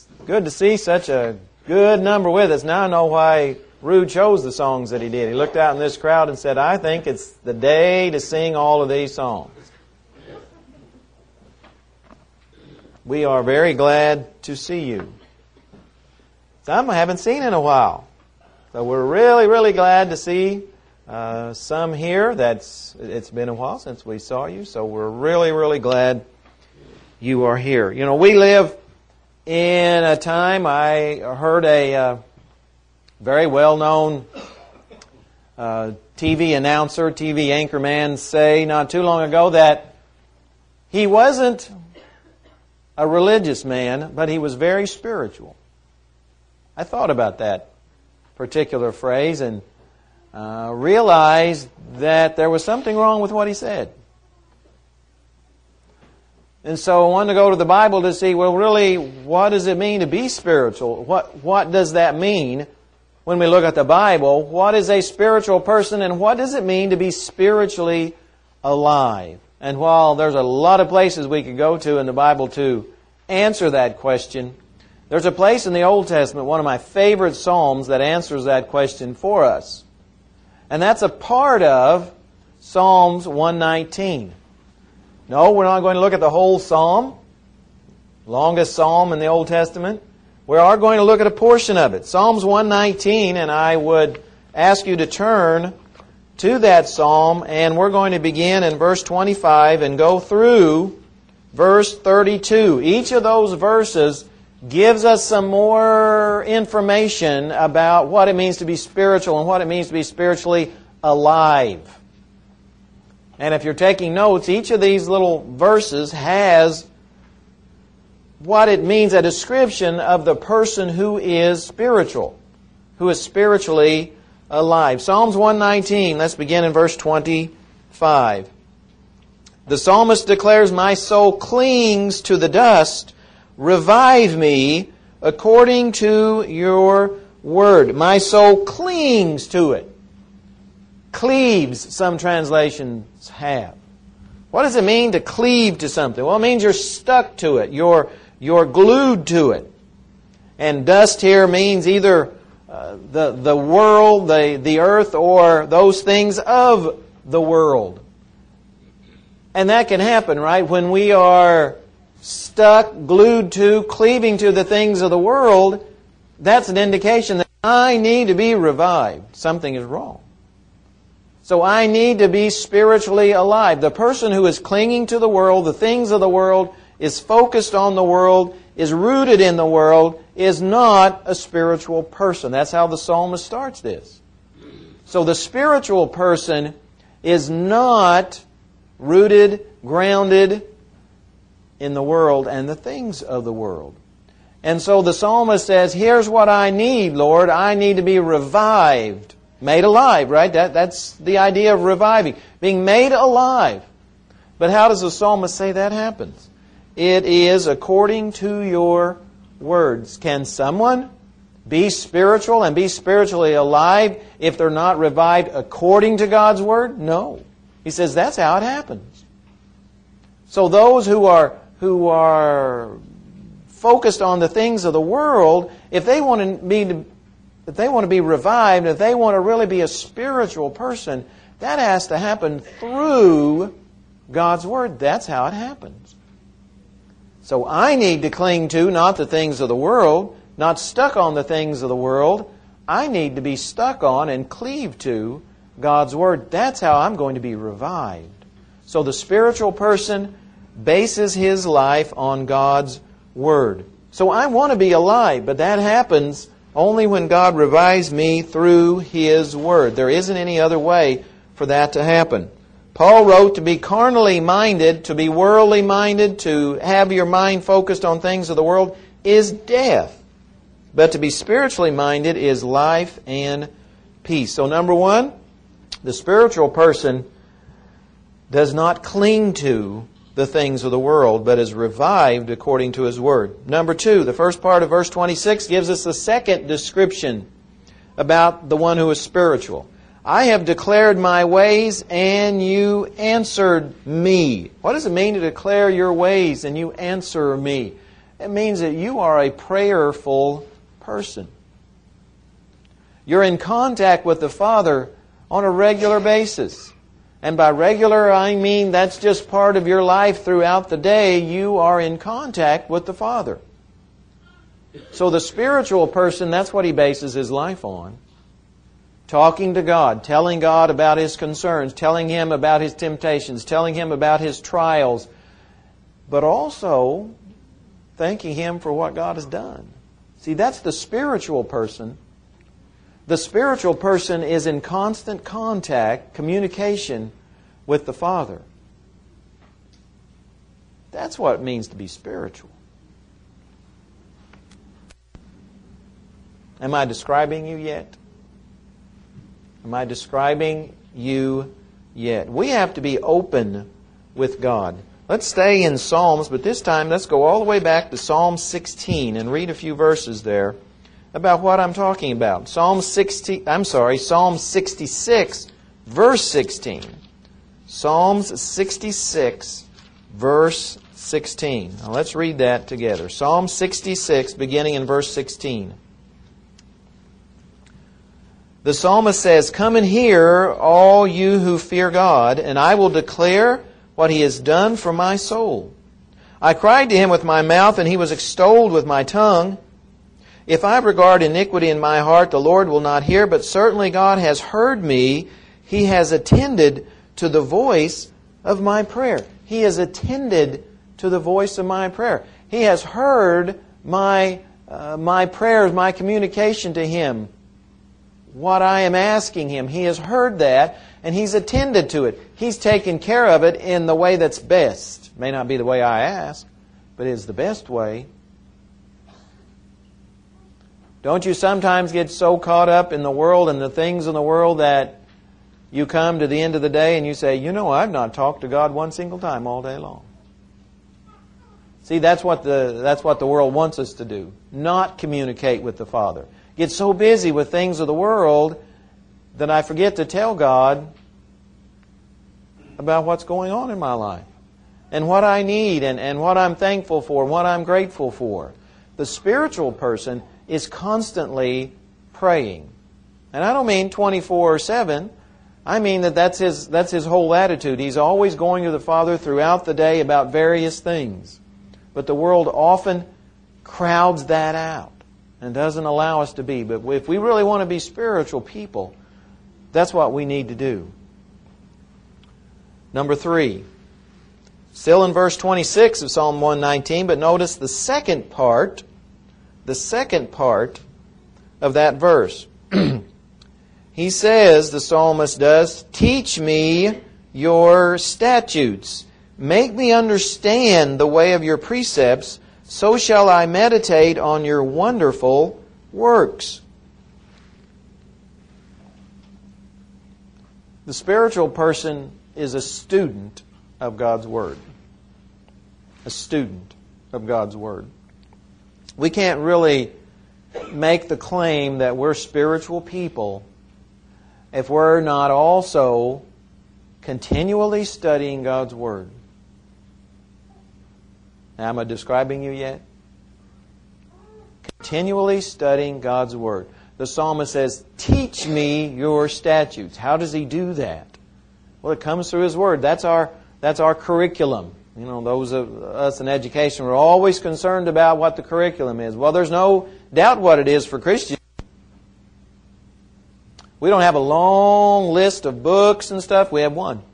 Good to see such a good number with us. Now I know why Rue chose the songs that he did. He looked out in this crowd and said, I think it's the day to sing all of these songs. We are very glad to see you. Some I haven't seen in a while. So we're really, really glad to see some here. It's been a while since we saw you, so we're really, really glad you are here. You know, we live in a time, I heard a very well-known TV announcer, TV anchorman say not too long ago that he wasn't a religious man, but he was very spiritual. I thought about that particular phrase and realized that there was something wrong with what he said. And so I wanted to go to the Bible to see, well, really, what does it mean to be spiritual? What does that mean when we look at the Bible? What is a spiritual person, and what does it mean to be spiritually alive? And while there's a lot of places we could go to in the Bible to answer that question, there's a place in the Old Testament, one of my favorite Psalms, that answers that question for us. And that's a part of Psalms 119. No, we're not going to look at the whole Psalm, longest Psalm in the Old Testament. We are going to look at a portion of it. Psalms 119, and I would ask you to turn to that Psalm, and we're going to begin in verse 25 and go through verse 32. Each of those verses gives us some more information about what it means to be spiritual and what it means to be spiritually alive. And if you're taking notes, each of these little verses has what it means, a description of the person who is spiritual, who is spiritually alive. Psalms 119, let's begin in verse 25. The psalmist declares, "My soul clings to the dust. Revive me according to your word." My soul clings to it. Cleaves, some translations have. What does it mean to cleave to something? Well, it means you're stuck to it. You're glued to it. And dust here means either the world, the earth, or those things of the world. And that can happen, right? When we are stuck, glued to, cleaving to the things of the world, that's an indication that I need to be revived. Something is wrong. So I need to be spiritually alive. The person who is clinging to the world, the things of the world, is focused on the world, is rooted in the world, is not a spiritual person. That's how the psalmist starts this. So the spiritual person is not rooted, grounded in the world and the things of the world. And so the psalmist says, here's what I need, Lord. I need to be revived. Made alive, right? That's the idea of reviving. Being made alive. But how does the psalmist say that happens? It is according to your words. Can someone be spiritual and be spiritually alive if they're not revived according to God's word? No. He says that's how it happens. So those who are focused on the things of the world, if they want to be revived, if they want to really be a spiritual person, that has to happen through God's Word. That's how it happens. So I need to cling to not the things of the world, not stuck on the things of the world. I need to be stuck on and cleave to God's Word. That's how I'm going to be revived. So the spiritual person bases his life on God's Word. So I want to be alive, but that happens only when God revives me through His Word. There isn't any other way for that to happen. Paul wrote, to be carnally minded, to be worldly minded, to have your mind focused on things of the world is death. But to be spiritually minded is life and peace. So number one, the spiritual person does not cling to the things of the world, but is revived according to His Word. Number two, the first part of verse 26 gives us a second description about the one who is spiritual. I have declared my ways, and you answered me. What does it mean to declare your ways and you answer me? It means that you are a prayerful person. You're in contact with the Father on a regular basis. And by regular, I mean that's just part of your life throughout the day. You are in contact with the Father. So the spiritual person, that's what he bases his life on. Talking to God, telling God about his concerns, telling Him about his temptations, telling Him about his trials, but also thanking Him for what God has done. See, that's the spiritual person. The spiritual person is in constant contact, communication with the Father. That's what it means to be spiritual. Am I describing you yet? Am I describing you yet? We have to be open with God. Let's stay in Psalms, but this time let's go all the way back to Psalm 16 and read a few verses there about what I'm talking about. Psalm 66, verse 16. Psalms 66, verse 16. Now let's read that together. Psalm 66, beginning in verse 16. The psalmist says, "Come and hear, all you who fear God, and I will declare what He has done for my soul. I cried to Him with my mouth, and He was extolled with my tongue. If I regard iniquity in my heart, the Lord will not hear, but certainly God has heard me. He has attended to the voice of my prayer." He has attended to the voice of my prayer. He has heard my prayers, my communication to Him, what I am asking Him. He has heard that, and He's attended to it. He's taken care of it in the way that's best. It may not be the way I ask, but it's the best way. Don't you sometimes get so caught up in the world and the things in the world that you come to the end of the day and you say, I've not talked to God one single time all day long. See, that's what the world wants us to do. Not communicate with the Father. Get so busy with things of the world that I forget to tell God about what's going on in my life and what I need and what I'm thankful for and what I'm grateful for. The spiritual person is constantly praying. And I don't mean 24/7. I mean that's his whole attitude. He's always going to the Father throughout the day about various things. But the world often crowds that out and doesn't allow us to be. But if we really want to be spiritual people, that's what we need to do. Number 3. Still in verse 26 of Psalm 119, but notice the second part of that verse. He says, the psalmist does, "Teach me your statutes. Make me understand the way of your precepts. So shall I meditate on your wonderful works." The spiritual person is a student of God's Word. A student of God's Word. We can't really make the claim that we're spiritual people if we're not also continually studying God's Word. Now, am I describing you yet? Continually studying God's Word. The psalmist says, "Teach me your statutes." How does he do that? Well, it comes through his Word. That's our curriculum. Those of us in education, we're always concerned about what the curriculum is. Well, there's no doubt what it is for Christians. We don't have a long list of books and stuff. We have one.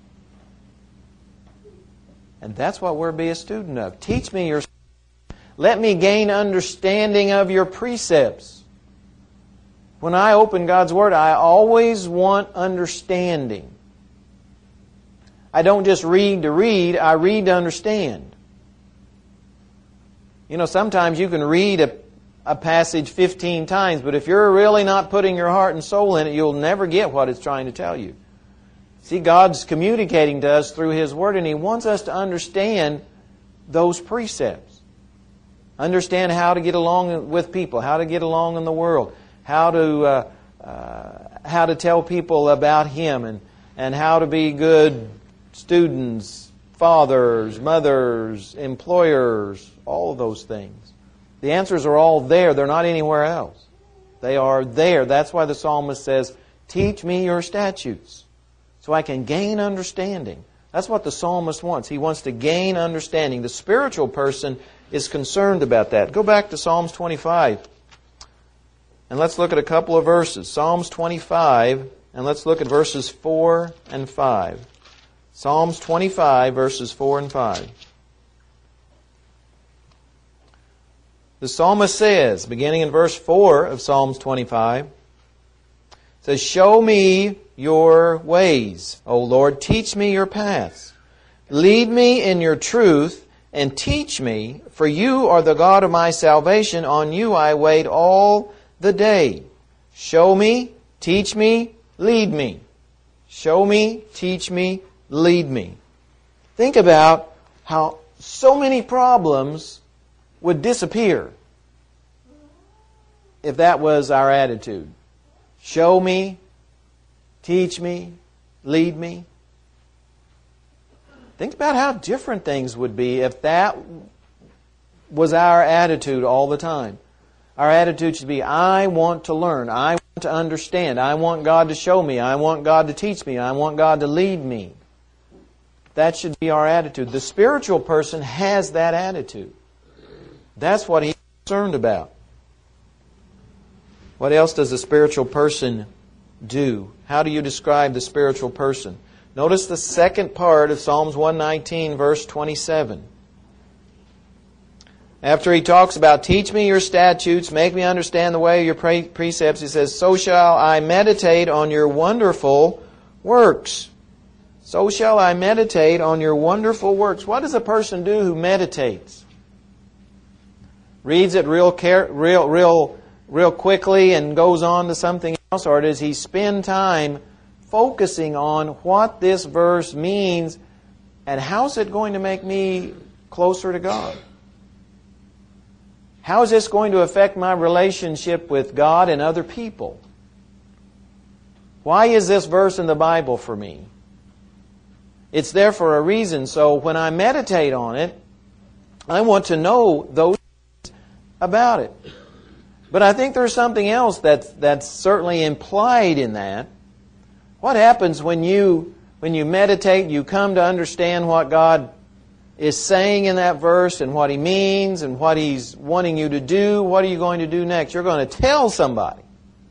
And that's what we're to be a student of. Teach me your... Let me gain understanding of your precepts. When I open God's Word, I always want understanding. I don't just read to read, I read to understand. Sometimes you can read a passage 15 times, but if you're really not putting your heart and soul in it, you'll never get what it's trying to tell you. See, God's communicating to us through His Word, and He wants us to understand those precepts. Understand how to get along with people, how to get along in the world, how to tell people about Him, and how to be good students fathers, mothers, employers, all of those things. The answers are all there. They're not anywhere else. They are there. That's why the psalmist says, teach me your statutes so I can gain understanding. That's what the psalmist wants. He wants to gain understanding. The spiritual person is concerned about that. Go back to Psalms 25 and let's look at a couple of verses. Psalms 25, and let's look at verses 4 and 5. Psalms 25, verses 4 and 5. The psalmist says, beginning in verse 4 of Psalms 25, says, show me your ways, O Lord, teach me your paths. Lead me in your truth and teach me, for you are the God of my salvation. On you I wait all the day. Show me, teach me, lead me. Show me, teach me, lead me. Think about how so many problems would disappear if that was our attitude. Show me, teach me, lead me. Think about how different things would be if that was our attitude all the time. Our attitude should be, I want to learn, I want to understand, I want God to show me, I want God to teach me, I want God to lead me. That should be our attitude. The spiritual person has that attitude. That's what he's concerned about. What else does the spiritual person do? How do you describe the spiritual person? Notice the second part of Psalms 119, verse 27. After he talks about, teach me your statutes, make me understand the way of your precepts, he says, so shall I meditate on your wonderful works. So shall I meditate on your wonderful works. What does a person do who meditates? Reads it real quickly and goes on to something else? Or does he spend time focusing on what this verse means and how's it going to make me closer to God? How is this going to affect my relationship with God and other people? Why is this verse in the Bible for me? It's there for a reason. So when I meditate on it, I want to know those things about it. But I think there's something else that's certainly implied in that. What happens when you meditate, you come to understand what God is saying in that verse and what He means and what He's wanting you to do? What are you going to do next? You're going to tell somebody.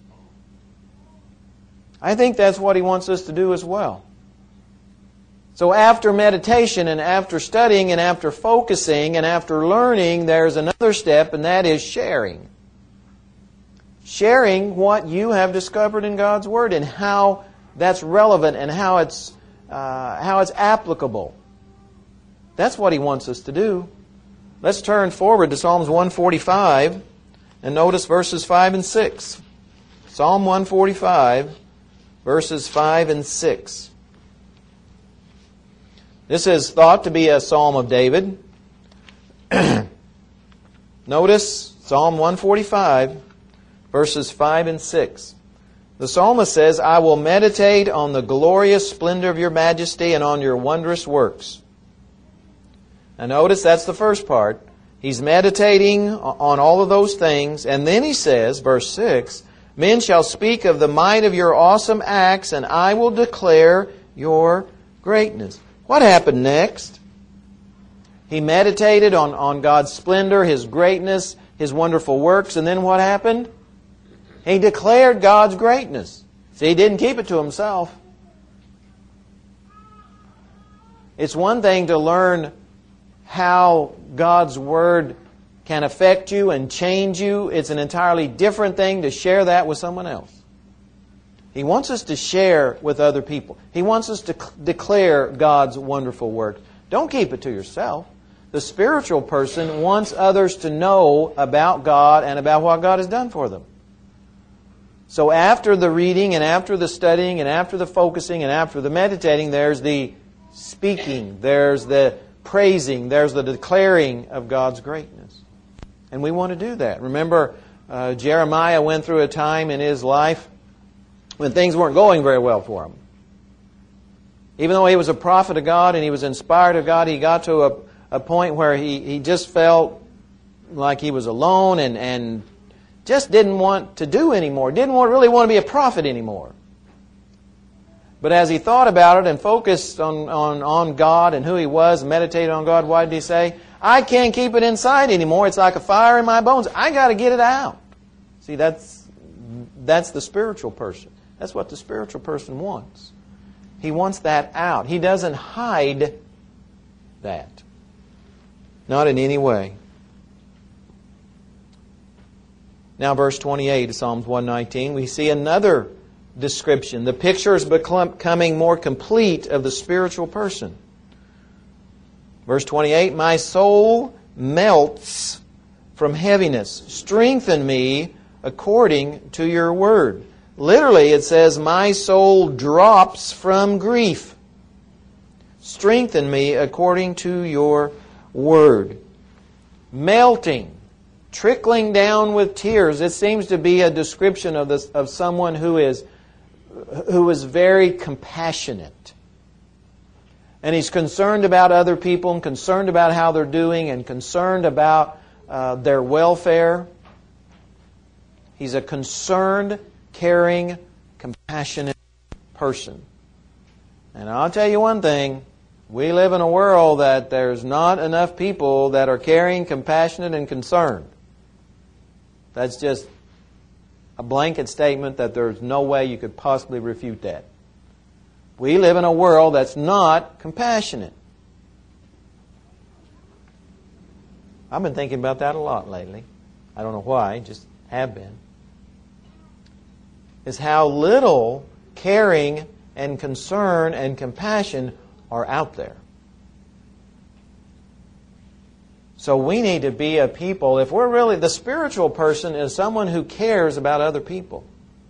I think that's what He wants us to do as well. So after meditation and after studying and after focusing and after learning, there's another step, and that is sharing. Sharing what you have discovered in God's Word and how that's relevant and how it's applicable. That's what He wants us to do. Let's turn forward to Psalms 145 and notice verses 5 and 6. Psalm 145, verses 5 and 6. This is thought to be a Psalm of David. Notice Psalm 145, verses 5 and 6. The psalmist says, I will meditate on the glorious splendor of your majesty and on your wondrous works. Now notice that's the first part. He's meditating on all of those things. And then he says, verse 6, men shall speak of the might of your awesome acts, and I will declare your greatness. What happened next? He meditated on God's splendor, His greatness, His wonderful works, and then what happened? He declared God's greatness. See, he didn't keep it to himself. It's one thing to learn how God's Word can affect you and change you. It's an entirely different thing to share that with someone else. He wants us to share with other people. He wants us to declare God's wonderful work. Don't keep it to yourself. The spiritual person wants others to know about God and about what God has done for them. So after the reading and after the studying and after the focusing and after the meditating, there's the speaking, there's the praising, there's the declaring of God's greatness. And we want to do that. Remember, Jeremiah went through a time in his life when things weren't going very well for him. Even though he was a prophet of God and he was inspired of God, he got to a point where he just felt like he was alone and just didn't want to do anymore. Didn't really want to be a prophet anymore. But as he thought about it and focused on God and who He was and meditated on God, what did he say? I can't keep it inside anymore. It's like a fire in my bones. I got to get it out. See, that's the spiritual person. That's what the spiritual person wants. He wants that out. He doesn't hide that. Not in any way. Now verse 28 of Psalms 119, we see another description. The picture is becoming more complete of the spiritual person. Verse 28, my soul melts from heaviness. Strengthen me according to your word. Literally it says, my soul drops from grief. Strengthen me according to your word. Melting, trickling down with tears. It seems to be a description of someone who is very compassionate. And he's concerned about other people and concerned about how they're doing and concerned about their welfare. He's a concerned, caring, compassionate person. And I'll tell you one thing. We live in a world that there's not enough people that are caring, compassionate, and concerned. That's just a blanket statement that there's no way you could possibly refute that. We live in a world that's not compassionate. I've been thinking about that a lot lately. I don't know why, just have been. Is how little caring and concern and compassion are out there. So we need to be a people, if we're really, the spiritual person is someone who cares about other people.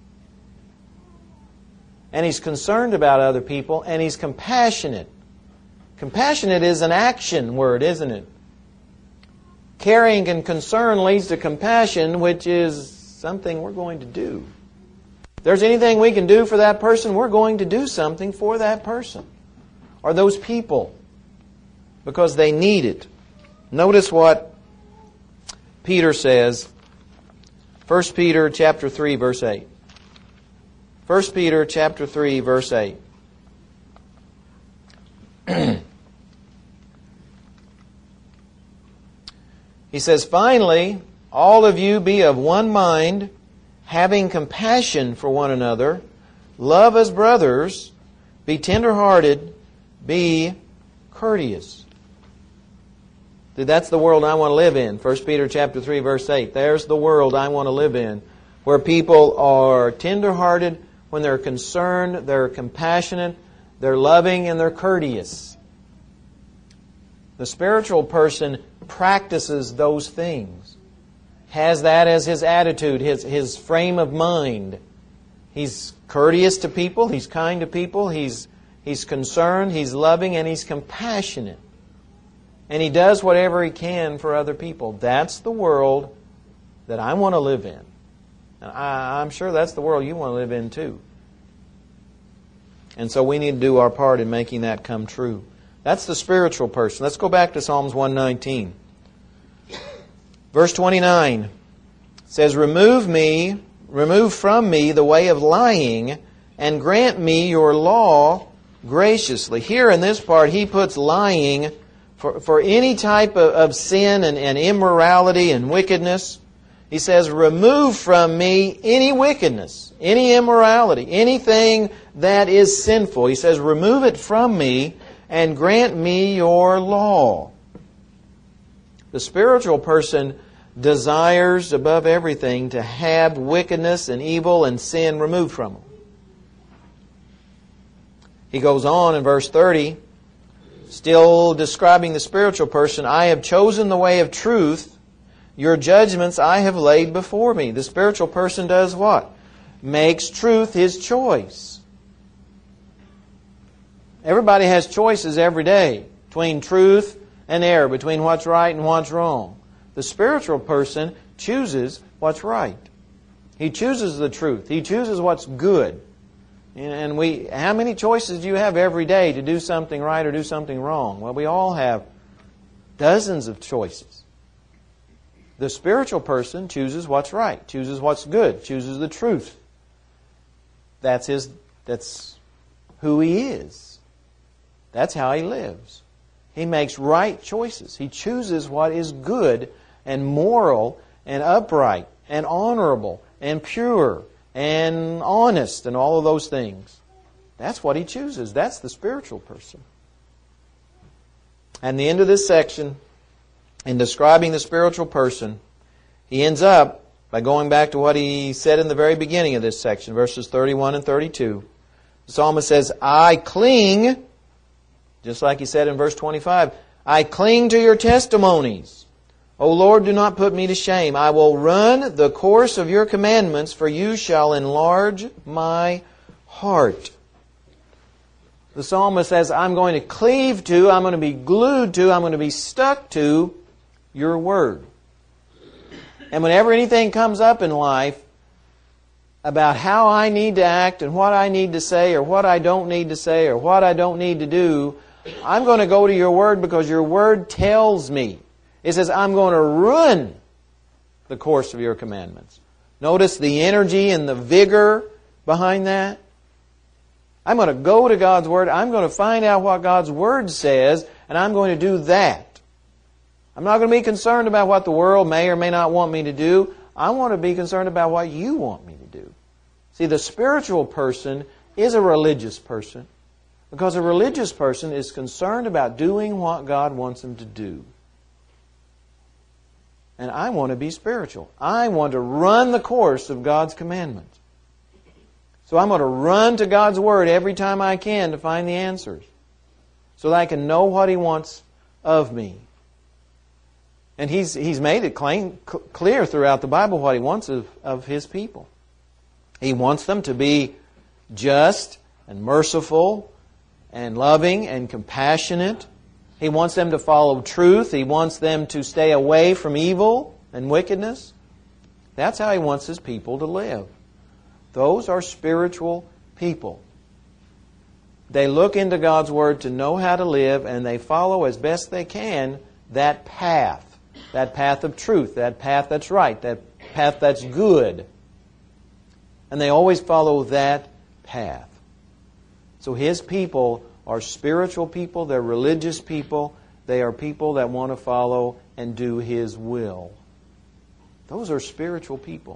And he's concerned about other people, and he's compassionate. Compassionate is an action word, isn't it? Caring and concern leads to compassion, which is something we're going to do. If there's anything we can do for that person, we're going to do something for that person or those people because they need it. Notice what Peter says. 1 Peter chapter 3, verse 8. 1 Peter chapter 3, verse 8. He says, finally, all of you be of one mind, having compassion for one another, love as brothers, be tender-hearted, be courteous. That's the world I want to live in. 1 Peter chapter 3, verse 8. There's the world I want to live in, where people are tender-hearted, when they're concerned, they're compassionate, they're loving, and they're courteous. The spiritual person practices those things, has that as his attitude, his frame of mind. He's courteous to people, he's kind to people, he's concerned, he's loving, and he's compassionate. And he does whatever he can for other people. That's the world that I want to live in. And I'm sure that's the world you want to live in too. And so we need to do our part in making that come true. That's the spiritual person. Let's go back to Psalms 119. Verse 29 says, remove from me the way of lying, and grant me your law graciously. Here in this part, he puts lying for any type of sin and immorality and wickedness. He says, remove from me any wickedness, any immorality, anything that is sinful. He says, remove it from me and grant me your law. The spiritual person desires above everything to have wickedness and evil and sin removed from him. He goes on in verse 30, still describing the spiritual person, I have chosen the way of truth. Your judgments I have laid before me. The spiritual person does what? Makes truth his choice. Everybody has choices every day between truth and error, between what's right and what's wrong. The spiritual person chooses what's right. He chooses the truth. He chooses what's good. And how many choices do you have every day to do something right or do something wrong? Well, we all have dozens of choices. The spiritual person chooses what's right, chooses what's good, chooses the truth. That's who he is. That's how he lives. He makes right choices. He chooses what is good and moral and upright and honorable and pure and honest and all of those things. That's what he chooses. That's the spiritual person. And the end of this section, in describing the spiritual person, he ends up by going back to what he said in the very beginning of this section, verses 31 and 32. The psalmist says, I cling, just like he said in verse 25, I cling to your testimonies. O Lord, do not put me to shame. I will run the course of your commandments, for you shall enlarge my heart. The psalmist says, I'm going to cleave to, I'm going to be glued to, I'm going to be stuck to your word. And whenever anything comes up in life about how I need to act and what I need to say or what I don't need to say or what I don't need to do, I'm going to go to your word because your word tells me. It says, I'm going to run the course of your commandments. Notice the energy and the vigor behind that. I'm going to go to God's word. I'm going to find out what God's word says, and I'm going to do that. I'm not going to be concerned about what the world may or may not want me to do. I want to be concerned about what you want me to do. See, the spiritual person is a religious person because a religious person is concerned about doing what God wants him to do. And I want to be spiritual. I want to run the course of God's commandments. So I'm going to run to God's Word every time I can to find the answers, so that I can know what He wants of me. And He's made it clear throughout the Bible what He wants of His people. He wants them to be just and merciful and loving and compassionate. He wants them to follow truth. He wants them to stay away from evil and wickedness. That's how He wants His people to live. Those are spiritual people. They look into God's Word to know how to live, and they follow as best they can that path of truth, that path that's right, that path that's good. And they always follow that path. So His people are spiritual people, they're religious people, they are people that want to follow and do His will. Those are spiritual people.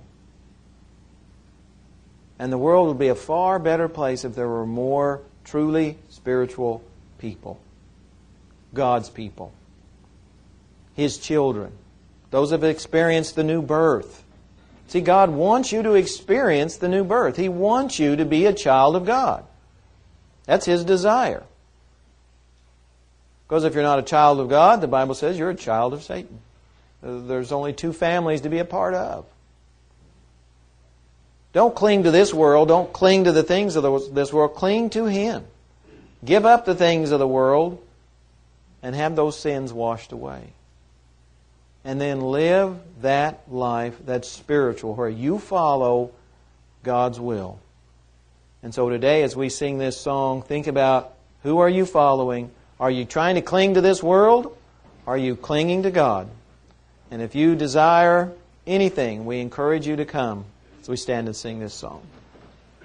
And the world would be a far better place if there were more truly spiritual people. God's people. His children. Those who have experienced the new birth. See, God wants you to experience the new birth. He wants you to be a child of God. That's His desire. Because if you're not a child of God, the Bible says you're a child of Satan. There's only two families to be a part of. Don't cling to this world. Don't cling to the things of this world. Cling to Him. Give up the things of the world and have those sins washed away. And then live that life that's spiritual, where you follow God's will. And so today, as we sing this song, think about, who are you following? Are you trying to cling to this world? Are you clinging to God? And if you desire anything, we encourage you to come as we stand and sing this song.